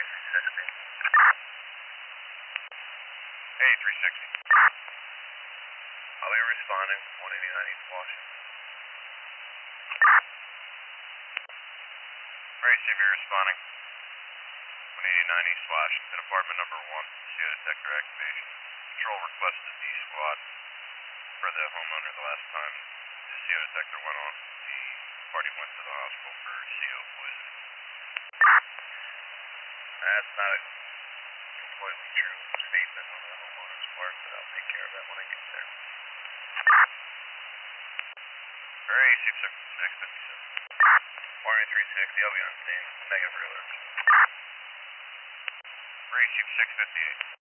Hey, 360. I'll be responding. 189 East Washington. Very CV responding. 189 East Washington, apartment number 1, CO detector activation. Control requested D squad for the homeowner the last time the CO detector went on. The party went to the hospital for CO poisoning. That's not a completely true statement on the homeowner's part, but I'll take care of that when I get there. Very 657. Warning 360, I'll be on scene. Negative alerts. Very 658.